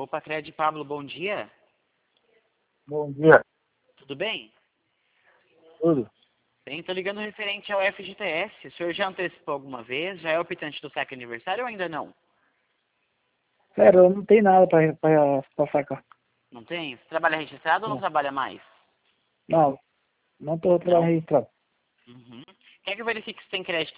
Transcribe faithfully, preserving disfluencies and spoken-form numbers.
Opa, Cred Pablo, bom dia. Bom dia. Tudo bem? Tudo? Bem, tô ligando referente ao F G T S. O senhor já antecipou alguma vez? Já é optante do saque aniversário ou ainda não? Sério, eu não tenho nada pra, pra, pra sacar. Não tem? Você trabalha registrado ou não Não, trabalha mais? não, não tô trabalhando Não? registrado. Uhum. Quer que eu verifique se tem crédito